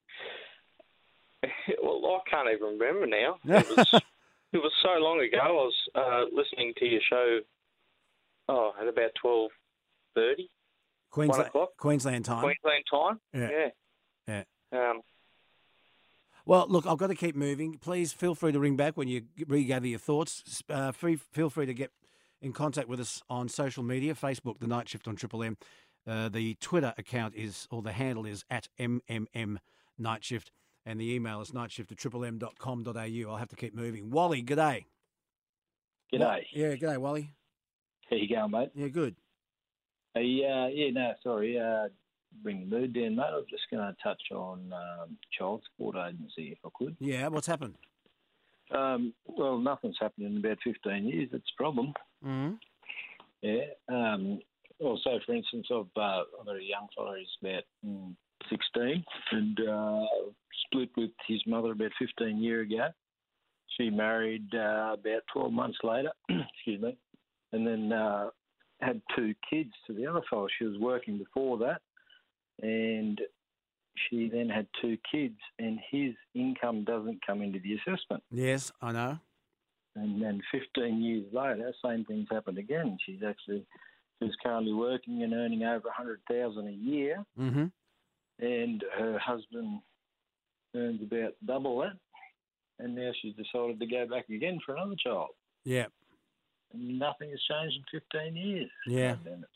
Well, I can't even remember now. It was, it was so long ago. I was uh, listening to your show oh, at about twelve thirty, Queensland, one o'clock. Queensland time. Queensland time? Yeah. Yeah. yeah. Um, well, look, I've got to keep moving. Please feel free to ring back when you regather your thoughts. Uh, free, feel free to get in contact with us on social media, Facebook, The Night Shift on Triple M. Uh, the Twitter account is, or the handle is at M M M Night Shift. And the email is nightshift at triple m dot com dot a u. I'll have to keep moving. Wally, g'day. G'day. Yeah, g'day, Wally. How you going, mate? Yeah, good. Hey, uh, yeah, no, sorry. Uh, bring the mood down, mate. I was just going to touch on um, child support agency, if I could. Yeah, what's happened? Um, well, nothing's happened in about fifteen years. That's a problem. Mm-hmm. Yeah. Um, also, for instance, I've, uh, I've got a young fellow who's about mm, sixteen and uh, split with his mother about fifteen years ago. She married uh, about twelve months later, excuse me, and then uh, had two kids to the other fellow. She was working before that, and she then had two kids, and his income doesn't come into the assessment. Yes, I know. And then fifteen years later, same thing's happened again. She's actually she's currently working and earning over one hundred thousand dollars a year, Mm-hmm. and her husband earns about double that. And now she's decided to go back again for another child. Yeah. And nothing has changed in fifteen years. Yeah.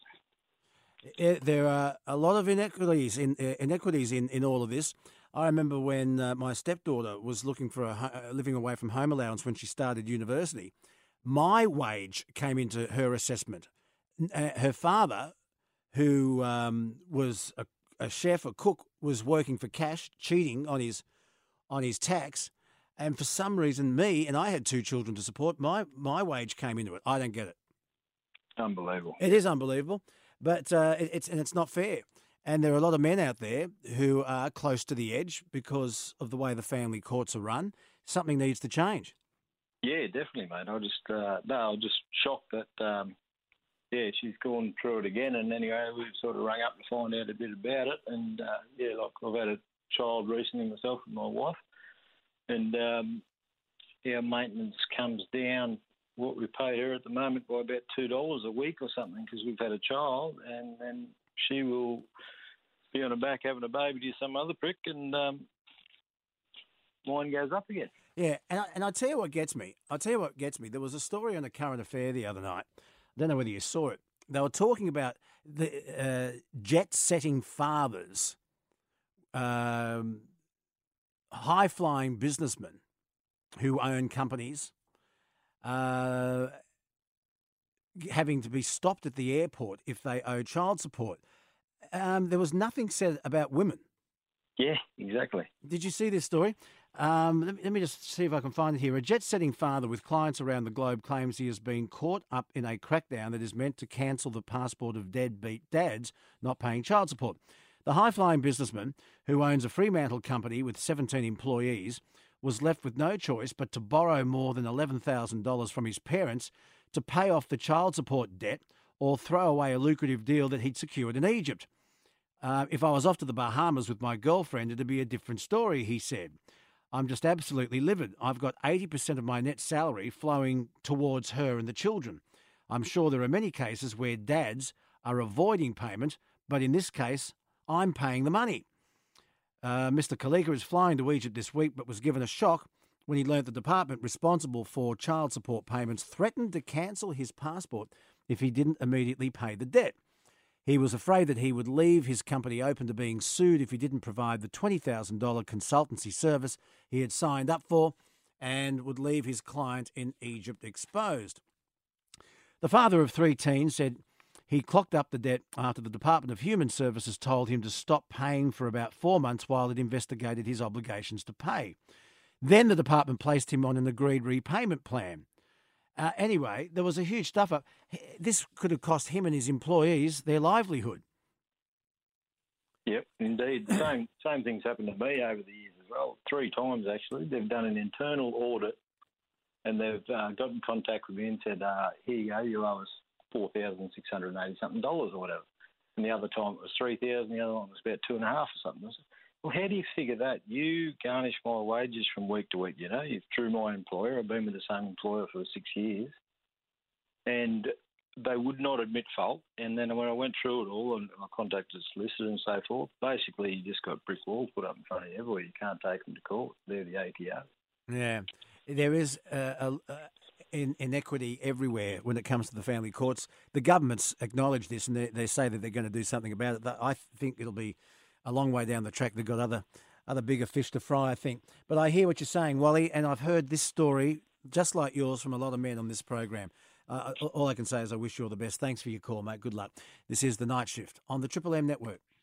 Eh, There are a lot of inequities in uh, inequities in, in all of this. I remember when uh, my stepdaughter was looking for a ho- uh, living away from home allowance when she started university. My wage came into her assessment. N- uh, Her father, who um, was a, a chef, a cook, was working for cash, cheating on his on his tax. And for some reason, me, and I had two children to support, my, my wage came into it. I don't get it. Unbelievable. It is unbelievable, but uh, it, it's and it's not fair. And there are a lot of men out there who are close to the edge because of the way the family courts are run. Something needs to change. Yeah, definitely, mate. I just uh, no, I was just shocked that um, yeah, she's gone through it again. And anyway, we've sort of rung up to find out a bit about it. And uh, yeah, like I've had a child recently myself with my wife. And um, our maintenance comes down, what we pay her at the moment, by about two dollars a week or something because we've had a child, and then she will be on her back having a baby to some other prick, and um, mine goes up again. Yeah, and I, and I tell you what gets me. I tell you what gets me. There was a story on a current affair the other night. I don't know whether you saw it. They were talking about the uh, jet-setting fathers, um, high-flying businessmen who own companies, uh, having to be stopped at the airport if they owe child support. Um, there was nothing said about women. Yeah, exactly. Did you see this story? Um, let, me, let me just see if I can find it here. A jet-setting father with clients around the globe claims he has been caught up in a crackdown that is meant to cancel the passport of deadbeat dads not paying child support. The high-flying businessman, who owns a Fremantle company with seventeen employees, was left with no choice but to borrow more than eleven thousand dollars from his parents to pay off the child support debt or throw away a lucrative deal that he'd secured in Egypt. Uh, if I was off to the Bahamas with my girlfriend, it'd be a different story, he said. I'm just absolutely livid. I've got eighty percent of my net salary flowing towards her and the children. I'm sure there are many cases where dads are avoiding payment, but in this case, I'm paying the money. Uh, Mister Kalika is flying to Egypt this week, but was given a shock when he learnt the department responsible for child support payments threatened to cancel his passport if he didn't immediately pay the debt. He was afraid that he would leave his company open to being sued if he didn't provide the twenty thousand dollars consultancy service he had signed up for and would leave his client in Egypt exposed. The father of three teens said he clocked up the debt after the Department of Human Services told him to stop paying for about four months while it investigated his obligations to pay. Then the department placed him on an agreed repayment plan. Uh, anyway, there was a huge stuff up. This could have cost him and his employees their livelihood. Yep, indeed. Same same things happened to me over the years as well. Three times, actually. They've done an internal audit, and they've uh, got in contact with me and said, uh, here you go, you owe us four thousand six hundred eighty something dollars or whatever. And the other time it was three thousand, the other one was about two and a half or something. I said, well, how do you figure that? You garnish my wages from week to week, you know, you're through my employer. I've been with the same employer for six years. And they would not admit fault. And then when I went through it all and I contacted the solicitor and so forth, basically you just got brick walls put up in front of you everywhere. You can't take them to court. They're the A T O. Yeah. There is uh, a, a in, inequity everywhere when it comes to the family courts. The governments acknowledge this and they, they say that they're going to do something about it. I think it'll be a long way down the track. They've got other other bigger fish to fry, I think. But I hear what you're saying, Wally, and I've heard this story, just like yours, from a lot of men on this program. Uh, all I can say is I wish you all the best. Thanks for your call, mate. Good luck. This is The Night Shift on the Triple M Network.